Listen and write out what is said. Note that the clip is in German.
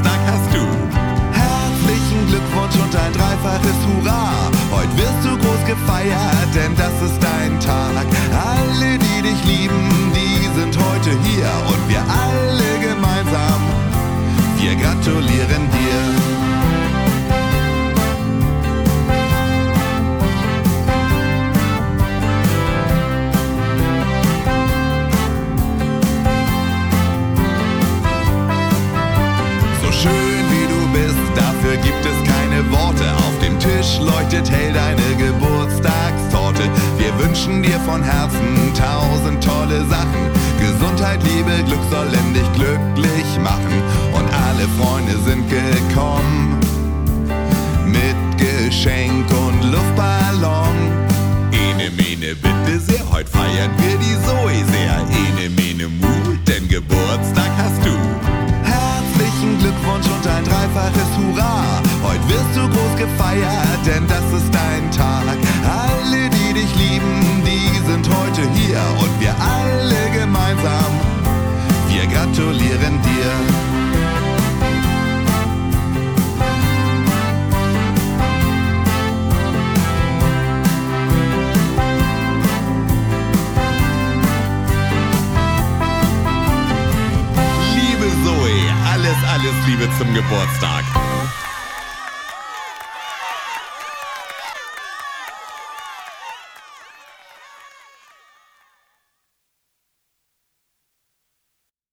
Geburtstag hast du. Herzlichen Glückwunsch und ein dreifaches Hurra. Heute wirst du groß gefeiert, denn das ist dein Tag. Alle, die dich lieben, die sind heute hier. Und wir alle gemeinsam, wir gratulieren dir. Schön wie du bist, dafür gibt es keine Worte. Auf dem Tisch leuchtet hell deine Geburtstagstorte. Wir wünschen dir von Herzen 1000 tolle Sachen. Gesundheit, Liebe, Glück sollen dich glücklich machen. Und alle Freunde sind gekommen mit Geschenk und Luftballon. Ene, mene, bitte sehr, heute feiern wir die Zoe sehr. Ene, mene, mu, denn Geburtstag hast du. Herzlichen Glückwunsch und ein dreifaches Hurra. Heute wirst du groß gefeiert, denn das ist dein Tag. Alle, die dich lieben, die sind heute hier. Und wir alle gemeinsam, wir gratulieren dir. Liebe Zoe, alles Liebe zum Geburtstag.